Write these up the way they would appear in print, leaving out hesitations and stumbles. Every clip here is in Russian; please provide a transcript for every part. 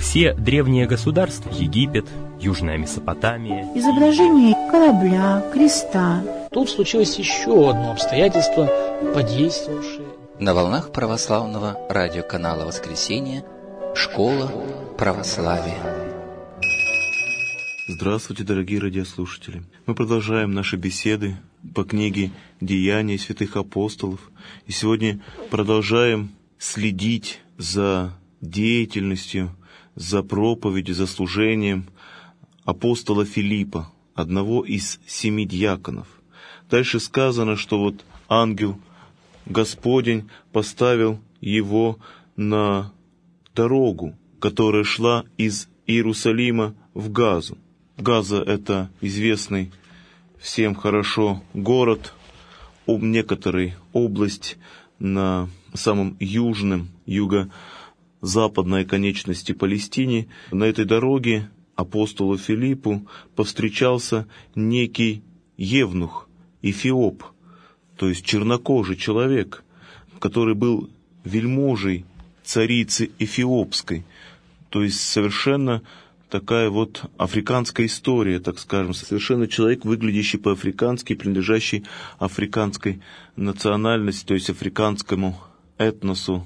Все древние государства, Египет, Южная Месопотамия, изображение корабля, креста. Тут случилось еще одно обстоятельство, подействовавшее. На волнах православного радиоканала «Воскресенье» «Школа православия». Здравствуйте, дорогие радиослушатели! Мы продолжаем наши беседы по книге «Деяния святых апостолов». И сегодня продолжаем следить за деятельностью, за проповедью, за служением апостола Филиппа, одного из 7 диаконов. Дальше сказано, что вот ангел Господень поставил его на дорогу, которая шла из Иерусалима в Газу. Газа — это известный всем хорошо город, некоторая область на самом южном, юго-западной конечности Палестины. На этой дороге апостолу Филиппу повстречался некий евнух, эфиоп, то есть чернокожий человек, который был вельможей царицы Эфиопской, то есть совершенно такая вот африканская история, так скажем, совершенно человек, выглядящий по-африкански, принадлежащий африканской национальности, то есть африканскому этносу,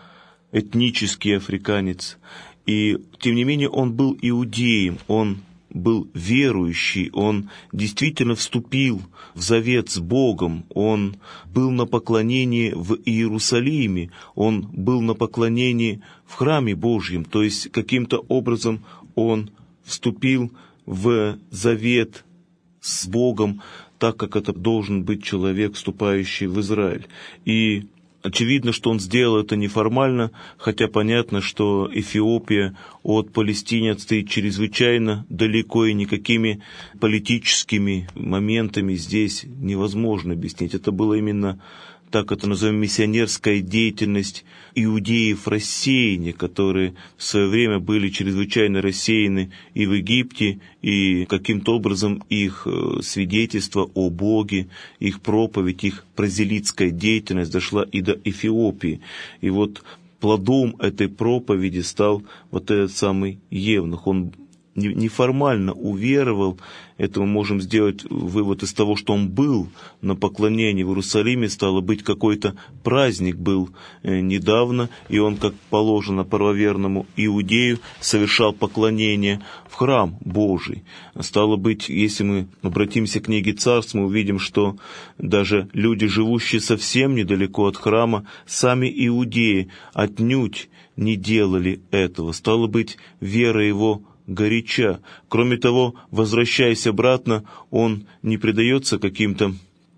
этнический африканец. И, тем не менее, он был иудеем, он был верующий, он действительно вступил в завет с Богом, он был на поклонении в Иерусалиме, он был на поклонении в храме Божьем, то есть каким-то образом он вступил в завет с Богом, так как это должен быть человек, вступающий в Израиль. И очевидно, что он сделал это неформально, хотя понятно, что Эфиопия от Палестины отстоит чрезвычайно далеко, и никакими политическими моментами здесь невозможно объяснить. Это было именно, так это назовем, миссионерская деятельность иудеев рассеяния, которые в свое время были чрезвычайно рассеяны и в Египте, и каким-то образом их свидетельство о Боге, их проповедь, их прозелитская деятельность дошла и до Эфиопии. И вот плодом этой проповеди стал вот этот самый евнух. Он неформально уверовал. Это мы можем сделать вывод из того, что он был на поклонении в Иерусалиме, стало быть, какой-то праздник был недавно, и он, как положено правоверному иудею, совершал поклонение в храм Божий. Стало быть, если мы обратимся к книге Царств, мы увидим, что даже люди, живущие совсем недалеко от храма, сами иудеи отнюдь не делали этого. Стало быть, вера его горяча. Кроме того, возвращаясь обратно, он не предается каким-то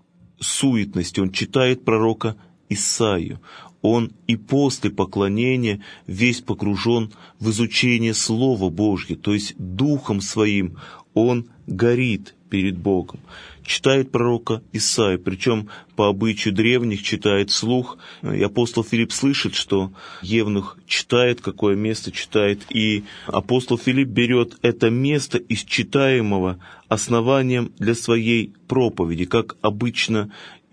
суетности, он читает пророка Исаию. Он и после поклонения весь погружен в изучение Слова Божьего, то есть духом своим он горит перед Богом. Читает пророка Исаию, причем по обычаю древних читает вслух. И апостол Филипп слышит, что евнух читает, какое место читает, и апостол Филипп берет это место из читаемого основанием для своей проповеди, как обычно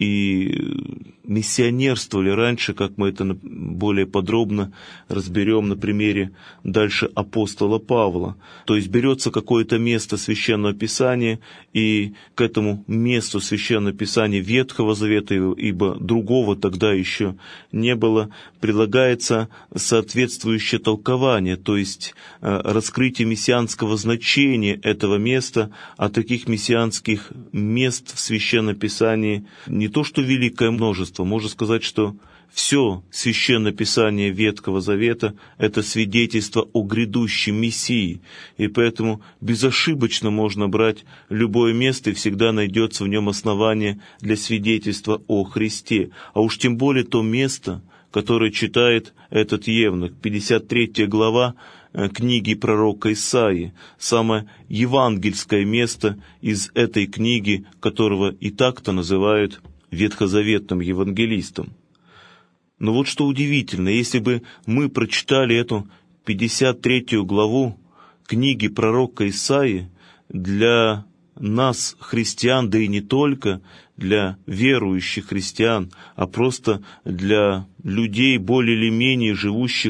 и миссионерствовали раньше, как мы это более подробно разберем на примере дальше апостола Павла. То есть берется какое-то место Священного Писания, и к этому месту Священного Писания Ветхого Завета, ибо другого тогда еще не было, прилагается соответствующее толкование, то есть раскрытие мессианского значения этого места. А таких мессианских мест в Священном Писании не то что великое множество, можно сказать, что все Священное Писание Ветхого Завета — это свидетельство о грядущем Мессии, и поэтому безошибочно можно брать любое место, и всегда найдется в нем основание для свидетельства о Христе. А уж тем более то место, которое читает этот евнух, 53 глава книги пророка Исаии, самое евангельское место из этой книги, которого и так-то называют ветхозаветным евангелистом. Но вот что удивительно, если бы мы прочитали эту 53 главу книги пророка Исаии, для нас, христиан, да и не только, для верующих христиан, а просто для людей, более или менее живущих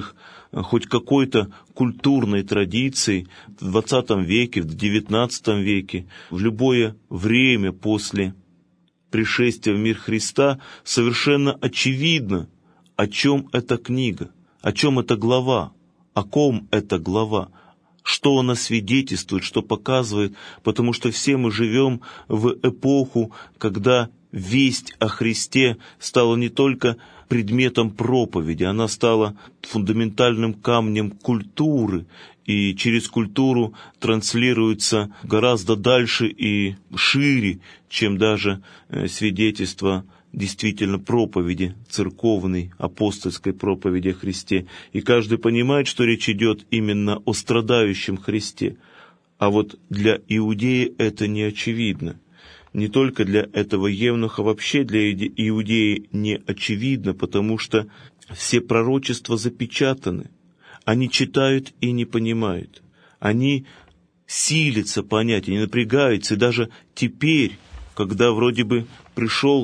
хоть какой-то культурной традицией в XX веке, в XIX веке, в любое время после пришествия в мир Христа, совершенно очевидно, о чем эта книга, о чем эта глава, о ком эта глава, что она свидетельствует, что показывает, потому что все мы живем в эпоху, когда весть о Христе стала не только предметом проповеди, она стала фундаментальным камнем культуры, и через культуру транслируется гораздо дальше и шире, чем даже свидетельство действительно проповеди, церковной, апостольской проповеди о Христе. И каждый понимает, что речь идет именно о страдающем Христе. А вот для иудея это не очевидно. Не только для этого евнуха, вообще для иудеи не очевидно, потому что все пророчества запечатаны. Они читают и не понимают. Они силятся понять, они напрягаются. И даже теперь, когда вроде бы пришел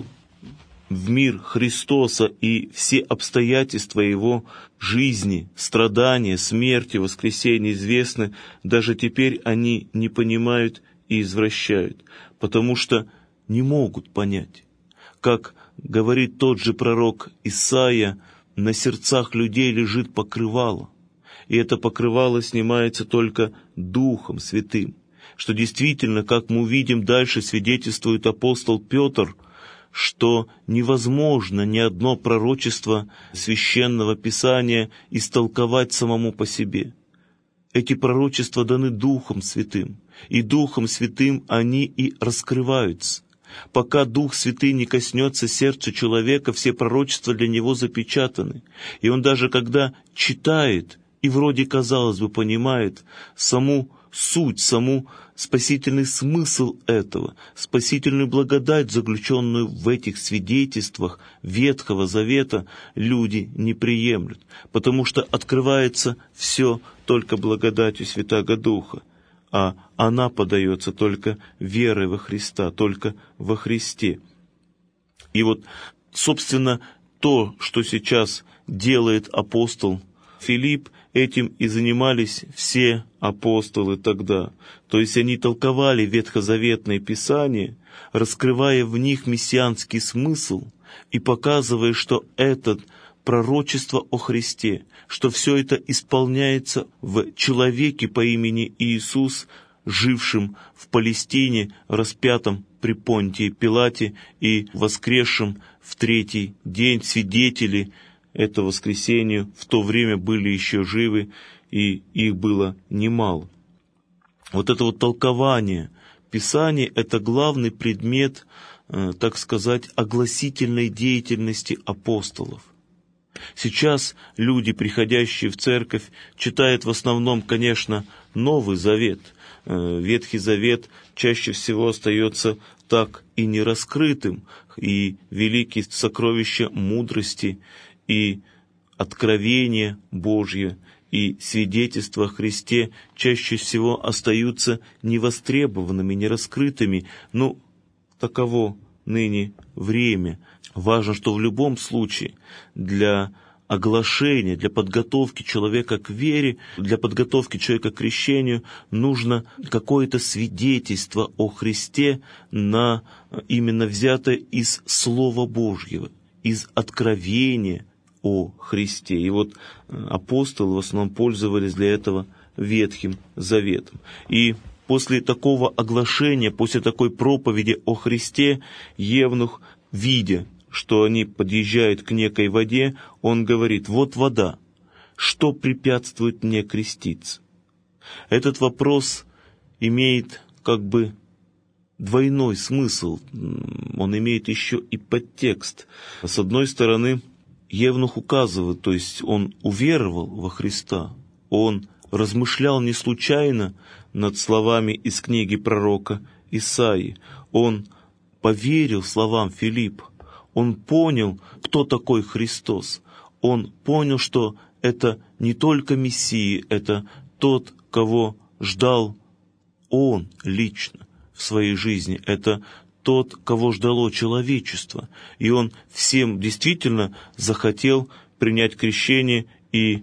в мир Христоса и все обстоятельства Его жизни, страдания, смерти, воскресения известны, даже теперь они не понимают и извращают, потому что не могут понять. Как говорит тот же пророк Исаия, на сердцах людей лежит покрывало, и это покрывало снимается только Духом Святым, что действительно, как мы увидим дальше, свидетельствует апостол Петр, что невозможно ни одно пророчество Священного Писания истолковать самому по себе. Эти пророчества даны Духом Святым, и Духом Святым они и раскрываются. Пока Дух Святый не коснется сердца человека, все пророчества для него запечатаны. И он даже когда читает и вроде, казалось бы, понимает саму суть, саму спасительный смысл этого, спасительную благодать, заключенную в этих свидетельствах Ветхого Завета, люди не приемлют, потому что открывается все только благодатью Святаго Духа, а она подается только верой во Христа, только во Христе. И вот, собственно, то, что сейчас делает апостол Филипп, этим и занимались все апостолы тогда. То есть они толковали ветхозаветные писания, раскрывая в них мессианский смысл и показывая, что это пророчество о Христе, что все это исполняется в человеке по имени Иисус, жившем в Палестине, распятом при Понтии Пилате и воскресшем в третий день. Свидетели это воскресению в то время были еще живы, и их было немало. Вот это вот толкование Писаний — это главный предмет, так сказать, огласительной деятельности апостолов. Сейчас люди, приходящие в церковь, читают в основном, конечно, Новый Завет. Ветхий Завет чаще всего остается так и нераскрытым, и великие сокровища мудрости, и откровение Божье, и свидетельства о Христе чаще всего остаются невостребованными, нераскрытыми. Ну, таково ныне время. Важно, что в любом случае для оглашения, для подготовки человека к вере, для подготовки человека к крещению нужно какое-то свидетельство о Христе, именно взятое из Слова Божьего, из откровения о Христе. И вот апостолы в основном пользовались для этого Ветхим Заветом. И после такого оглашения, после такой проповеди о Христе, евнух, видя, что они подъезжают к некой воде, он говорит: «Вот вода, что препятствует мне креститься?» Этот вопрос имеет как бы двойной смысл, он имеет еще и подтекст. С одной стороны, евнух указывает, то есть он уверовал во Христа, он размышлял не случайно над словами из книги пророка Исаии, он поверил словам Филиппа, он понял, кто такой Христос, он понял, что это не только Мессия, это тот, кого ждал он лично в своей жизни, это тот, кого ждало человечество. И он всем действительно захотел принять крещение и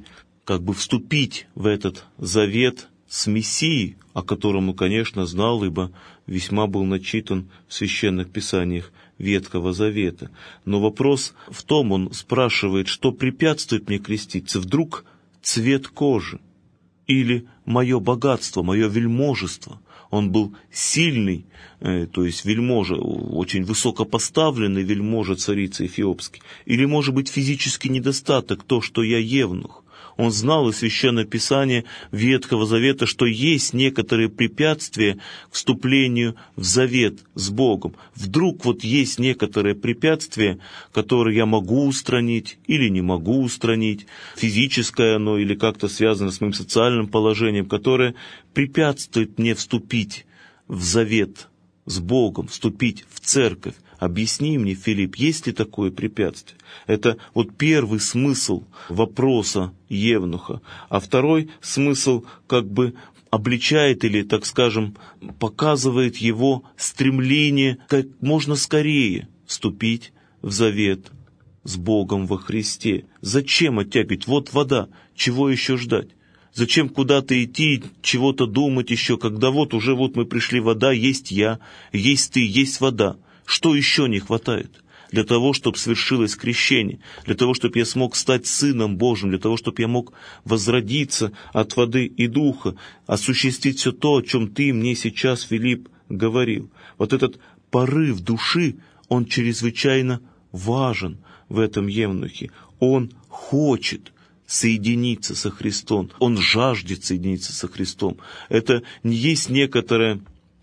как бы вступить в этот завет с Мессией, о котором он, конечно, знал, ибо весьма был начитан в священных писаниях Ветхого Завета. Но вопрос в том, он спрашивает, что препятствует мне креститься? Вдруг цвет кожи или мое богатство, мое вельможество? Он был сильный, то есть вельможа, очень высокопоставленный вельможа царицы Эфиопской. Или, может быть, физический недостаток, то, что я евнух. Он знал из Священного Писания Ветхого Завета, что есть некоторые препятствия к вступлению в завет с Богом. Вдруг вот есть некоторые препятствия, которые я могу устранить или не могу устранить, физическое оно или как-то связано с моим социальным положением, которое препятствует мне вступить в завет с Богом, вступить в церковь. Объясни мне, Филипп, есть ли такое препятствие? Это вот первый смысл вопроса евнуха. А второй смысл как бы обличает или, так скажем, показывает его стремление как можно скорее вступить в завет с Богом во Христе. Зачем оттягивать? Вот вода, чего еще ждать? Зачем куда-то идти, чего-то думать еще, когда вот уже вот мы пришли, вода, есть я, есть ты, есть вода. Что еще не хватает для того, чтобы свершилось крещение, для того, чтобы я смог стать Сыном Божьим, для того, чтобы я мог возродиться от воды и духа, осуществить все то, о чем ты мне сейчас, Филипп, говорил. Вот этот порыв души, он чрезвычайно важен в этом евнухе. Он хочет соединиться со Христом, он жаждет соединиться со Христом. Это не есть некоторое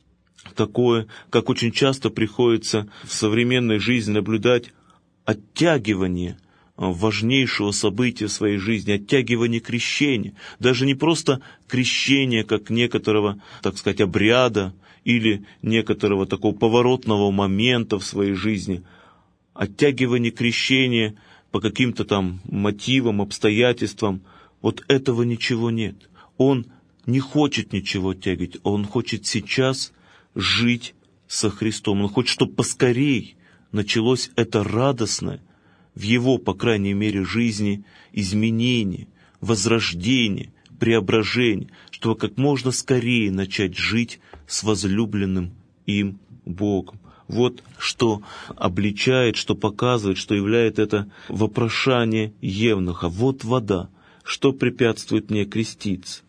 такое, как очень часто приходится в современной жизни наблюдать, оттягивание важнейшего события в своей жизни, оттягивание крещения. Даже не просто крещение, как некоторого, так сказать, обряда или некоторого такого поворотного момента в своей жизни. Оттягивание крещения по каким-то там мотивам, обстоятельствам. Вот этого ничего нет. Он не хочет ничего оттягивать, он хочет сейчас жить со Христом. Он хочет, чтобы поскорей началось это радостное в его, по крайней мере, жизни изменение, возрождение, преображение, чтобы как можно скорее начать жить с возлюбленным им Богом. Вот что обличает, что показывает, что является это вопрошание евнуха. Вот вода, что препятствует мне креститься?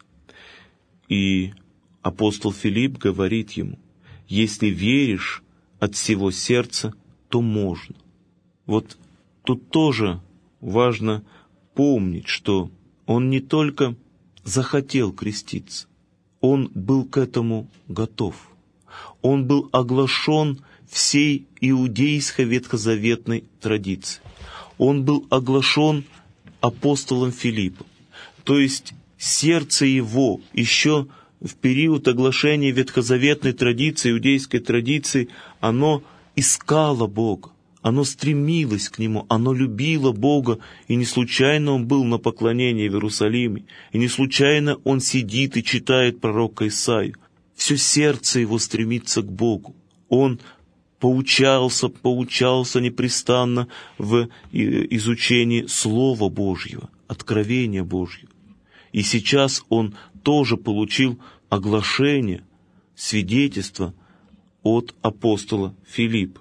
И апостол Филипп говорит ему: если веришь от всего сердца, то можно. Вот тут тоже важно помнить, что он не только захотел креститься, он был к этому готов. Он был оглашен всей иудейской ветхозаветной традицией. Он был оглашен апостолом Филиппом. То есть сердце его еще в период оглашения ветхозаветной традиции, иудейской традиции, оно искало Бога, оно стремилось к Нему, оно любило Бога, и не случайно он был на поклонении в Иерусалиме, и не случайно он сидит и читает пророка Исаию. Все сердце его стремится к Богу. Он поучался непрестанно в изучении Слова Божьего, откровения Божьего. И сейчас он тоже получил оглашение, свидетельство от апостола Филиппа.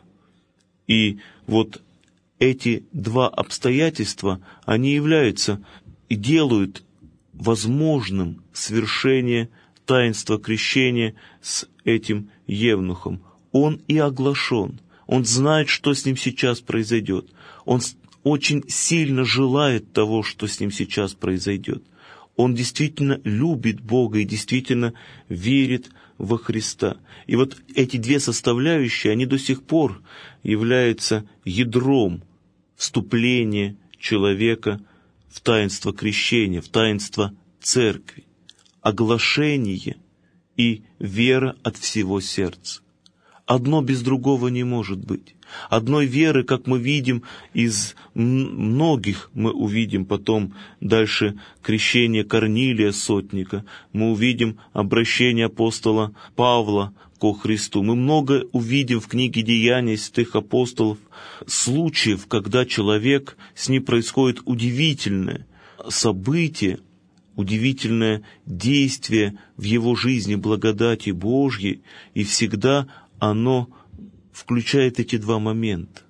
И вот эти два обстоятельства, они являются и делают возможным свершение таинства крещения с этим евнухом. Он и оглашен, он знает, что с ним сейчас произойдет. Он очень сильно желает того, что с ним сейчас произойдет. Он действительно любит Бога и действительно верит во Христа. И вот эти две составляющие, они до сих пор являются ядром вступления человека в таинство крещения, в таинство церкви. Оглашение и вера от всего сердца. Одно без другого не может быть. Одной веры, как мы видим из многих, мы увидим потом дальше крещение Корнилия сотника, мы увидим обращение апостола Павла ко Христу. Мы много увидим в книге «Деяний святых апостолов» случаев, когда человек, с ним происходит удивительное событие, удивительное действие в его жизни благодати Божьей, и всегда оно включает эти два момента.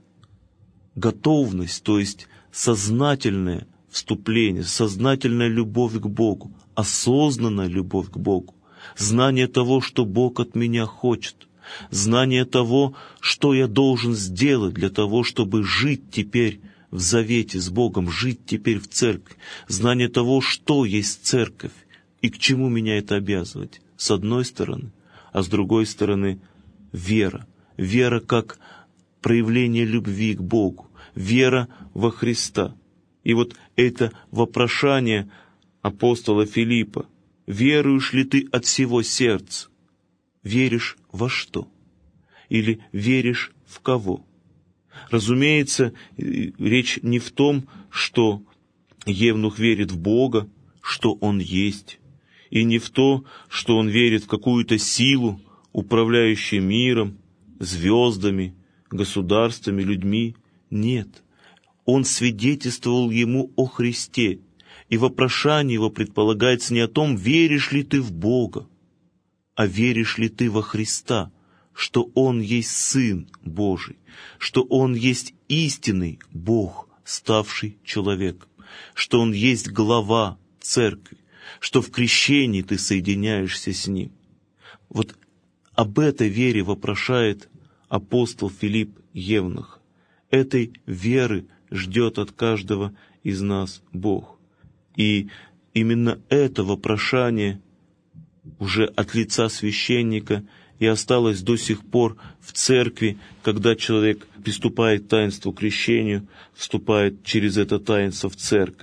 Готовность, то есть сознательное вступление, сознательная любовь к Богу, осознанная любовь к Богу, знание того, что Бог от меня хочет, знание того, что я должен сделать для того, чтобы жить теперь в завете с Богом, жить теперь в церкви, знание того, что есть церковь и к чему меня это обязывает, с одной стороны, а с другой стороны вера. Вера как проявление любви к Богу, вера во Христа. И вот это вопрошание апостола Филиппа: «Веруешь ли ты от всего сердца?» Веришь во что? Или веришь в кого? Разумеется, речь не в том, что евнух верит в Бога, что он есть, и не в то, что он верит в какую-то силу, управляющую миром, звездами, государствами, людьми. Нет. Он свидетельствовал ему о Христе, и вопрошание его предполагается не о том, веришь ли ты в Бога, а веришь ли ты во Христа, что Он есть Сын Божий, что Он есть истинный Бог, ставший человеком, что Он есть глава церкви, что в крещении ты соединяешься с Ним. Вот об этой вере вопрошает апостол Филипп евнуха. Этой веры ждет от каждого из нас Бог. И именно это вопрошание уже от лица священника и осталось до сих пор в церкви, когда человек приступает к таинству крещению, вступает через это таинство в церковь.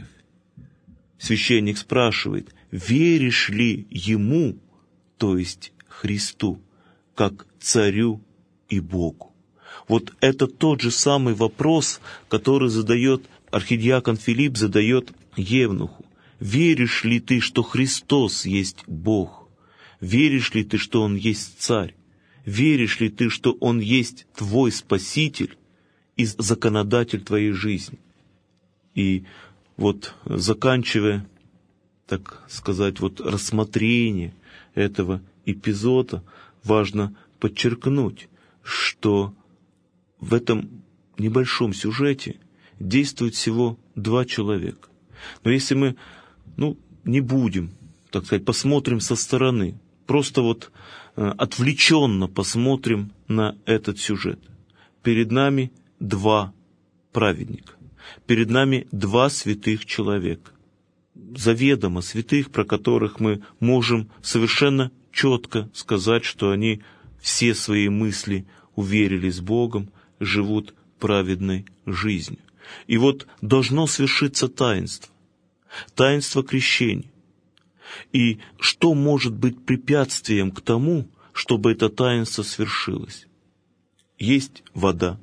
Священник спрашивает: веришь ли Ему, то есть Христу, как Царю и Богу? Вот это тот же самый вопрос, который задает архидиакон Филипп, задает евнуху. Веришь ли ты, что Христос есть Бог? Веришь ли ты, что Он есть Царь? Веришь ли ты, что Он есть твой Спаситель и законодатель твоей жизни? И вот заканчивая, так сказать, вот рассмотрение этого эпизода, важно подчеркнуть, что в этом небольшом сюжете действует всего два человека. Но если мы, не будем, так сказать, посмотрим со стороны, просто вот отвлеченно посмотрим на этот сюжет. Перед нами два праведника, перед нами два святых человека, заведомо святых, про которых мы можем совершенно четко сказать, что они все свои мысли уверили с Богом, живут праведной жизнью. И вот должно свершиться таинство крещения. И что может быть препятствием к тому, чтобы это таинство свершилось? Есть вода,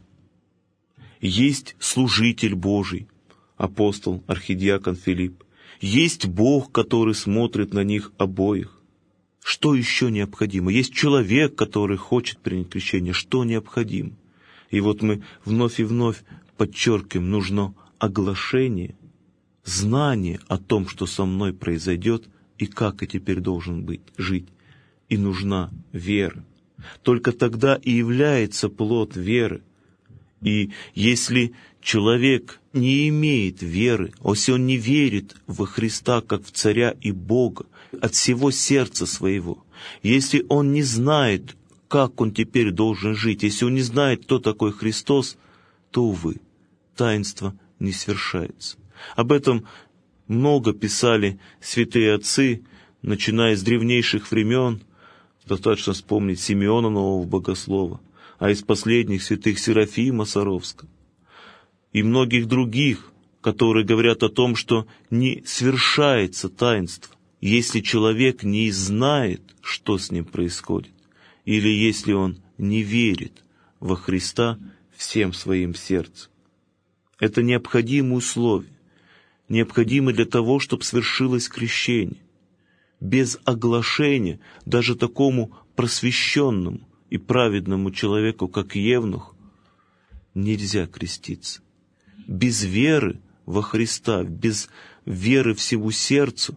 есть служитель Божий, апостол, архидиакон Филипп, есть Бог, который смотрит на них обоих. Что еще необходимо? Есть человек, который хочет принять крещение. Что необходимо? И вот мы вновь и вновь подчеркиваем, нужно оглашение, знание о том, что со мной произойдет и как я теперь должен жить. И нужна вера. Только тогда и является плод веры. И если человек не имеет веры, если он не верит во Христа как в Царя и Бога от всего сердца своего, если он не знает, как он теперь должен жить, если он не знает, кто такой Христос, то, увы, таинство не свершается. Об этом много писали святые отцы, начиная с древнейших времен. Достаточно вспомнить Симеона Нового Богослова, а из последних святых Серафима Саровского и многих других, которые говорят о том, что не свершается таинство, если человек не знает, что с ним происходит, или если он не верит во Христа всем своим сердцем. Это необходимые условия, необходимы для того, чтобы свершилось крещение. Без оглашения даже такому просвещенному и праведному человеку, как евнух, нельзя креститься. Без веры во Христа, без веры всему сердцу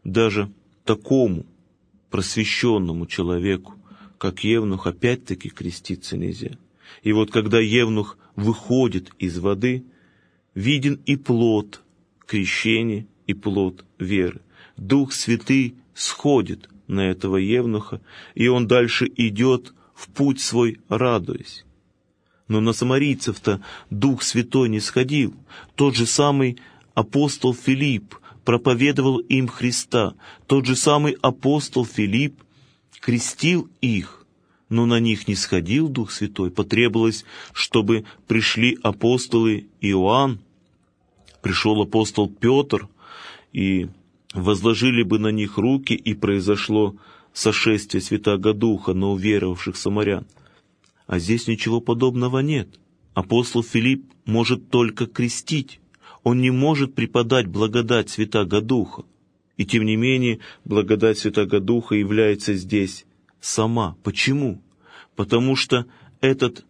даже такому просвещенному человеку, как евнух, опять-таки креститься нельзя. И вот когда евнух выходит из воды, виден и плод крещения, и плод веры. Дух Святый сходит на этого евнуха, и он дальше идет в путь свой, радуясь. Но на самарийцев-то Дух Святой не сходил. Тот же самый апостол Филипп проповедовал им Христа. Тот же самый апостол Филипп крестил их, но на них не сходил Дух Святой. Потребовалось, чтобы пришли апостолы Иоанн, пришел апостол Петр, и возложили бы на них руки, и произошло сошествие Святаго Духа на уверовавших самарян. А здесь ничего подобного нет. Апостол Филипп может только крестить. Он не может преподать благодать Святаго Духа. И тем не менее, благодать Святаго Духа является здесь сама. Почему? Потому что этот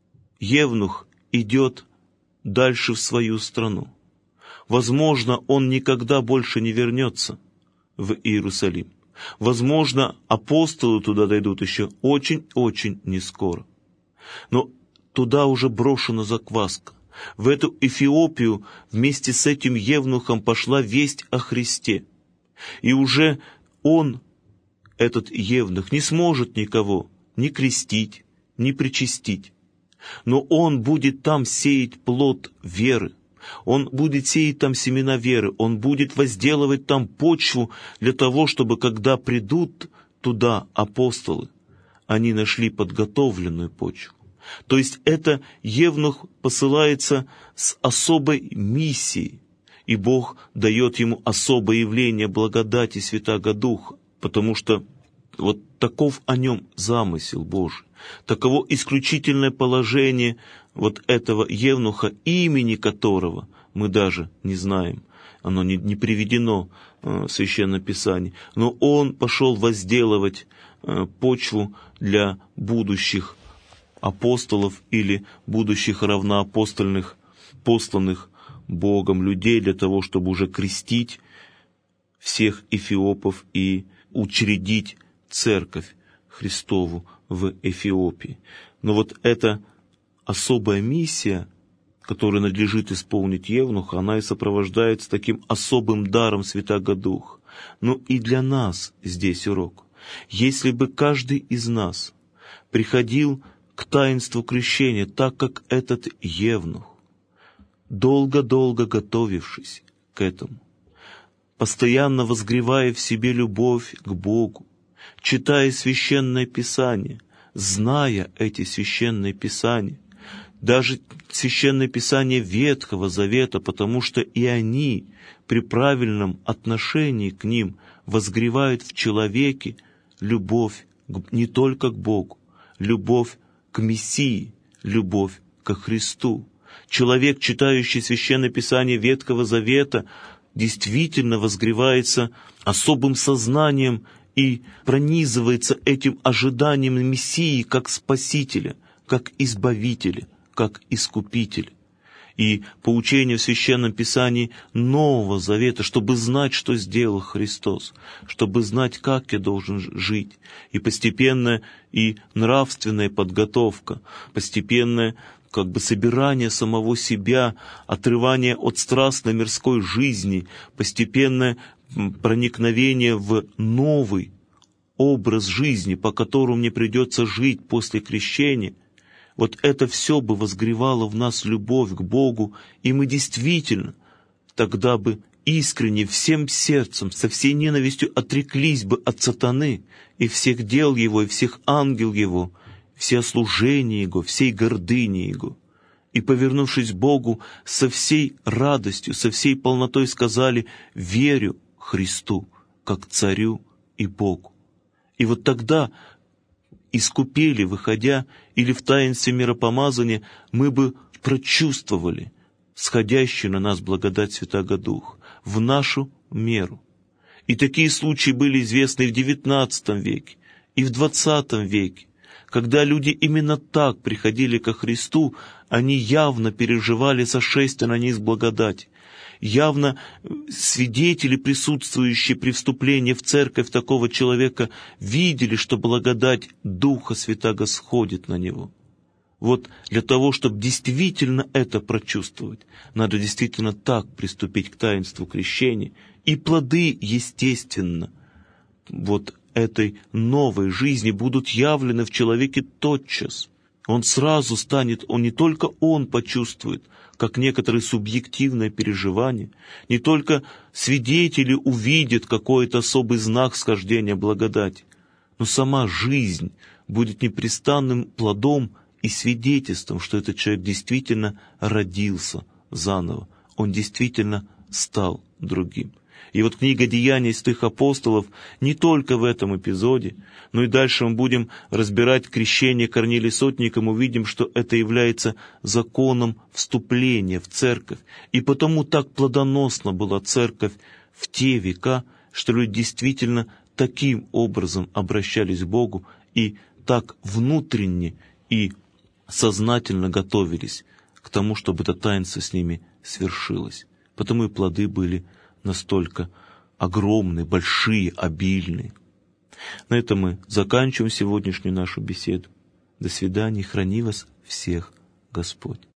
евнух идет дальше в свою страну. Возможно, он никогда больше не вернется в Иерусалим. Возможно, апостолы туда дойдут еще очень-очень нескоро. Но туда уже брошена закваска. В эту Эфиопию вместе с этим евнухом пошла весть о Христе. И уже он, этот евнух, не сможет никого ни крестить, ни причастить. Но он будет там сеять плод веры. Он будет сеять там семена веры. Он будет возделывать там почву для того, чтобы, когда придут туда апостолы, они нашли подготовленную почву. То есть это евнух посылается с особой миссией, и Бог дает ему особое явление благодати Святаго Духа, потому что вот таков о нем замысел Божий, таково исключительное положение вот этого евнуха, имени которого мы даже не знаем, оно не приведено в Священном Писании, но он пошел возделывать почву для будущих апостолов или будущих равноапостольных, посланных Богом людей для того, чтобы уже крестить всех эфиопов и учредить церковь Христову в Эфиопии. Но вот эта особая миссия, которую надлежит исполнить евнуха, она и сопровождается таким особым даром Святаго Духа. Но и для нас здесь урок. Если бы каждый из нас приходил к таинству крещения, так как этот евнух, долго-долго готовившись к этому, постоянно возгревая в себе любовь к Богу, читая Священное Писание, зная эти Священные Писания, даже Священное Писание Ветхого Завета, потому что и они при правильном отношении к ним возгревают в человеке любовь не только к Богу, любовь к Мессии, любовь ко Христу. Человек, читающий Священное Писание Ветхого Завета, действительно возгревается особым сознанием и пронизывается этим ожиданием Мессии как Спасителя, как Избавителя, как Искупителя. И поучение в Священном Писании Нового Завета, чтобы знать, что сделал Христос, чтобы знать, как я должен жить. И постепенная и нравственная подготовка, постепенное собирание самого себя, отрывание от страстной мирской жизни, постепенное проникновение в новый образ жизни, по которому мне придется жить после крещения. Вот это все бы возгревало в нас любовь к Богу, и мы действительно тогда бы искренне, всем сердцем, со всей ненавистью отреклись бы от сатаны и всех дел его, и всех ангел его, все служения его, всей гордыни его. И, повернувшись к Богу, со всей радостью, со всей полнотой сказали: «Верю Христу, как Царю и Богу». И вот тогда, искупели, выходя, или в таинстве миропомазания, мы бы прочувствовали сходящую на нас благодать Святаго Духа в нашу меру. И такие случаи были известны и в XIX веке, и в XX веке. Когда люди именно так приходили ко Христу, они явно переживали сошествие на них благодати. явно свидетели, присутствующие при вступлении в церковь такого человека, видели, что благодать Духа Святаго сходит на него. Вот для того, чтобы действительно это прочувствовать, надо действительно так приступить к таинству крещения, и плоды, естественно, вот этой новой жизни будут явлены в человеке тотчас. Он сразу станет, не только он почувствует, как некоторые субъективное переживание, не только свидетели увидят какой-то особый знак схождения благодати, но сама жизнь будет непрестанным плодом и свидетельством, что этот человек действительно родился заново, он действительно стал другим. И вот книга «Деяний святых апостолов» не только в этом эпизоде, но и дальше мы будем разбирать крещение Корнилия Сотника, мы увидим, что это является законом вступления в церковь. И потому так плодоносна была церковь в те века, что люди действительно таким образом обращались к Богу и так внутренне и сознательно готовились к тому, чтобы это таинство с ними свершилось. Потому и плоды были настолько огромные, большие, обильные. На этом мы заканчиваем сегодняшнюю нашу беседу. До свидания, храни вас всех Господь.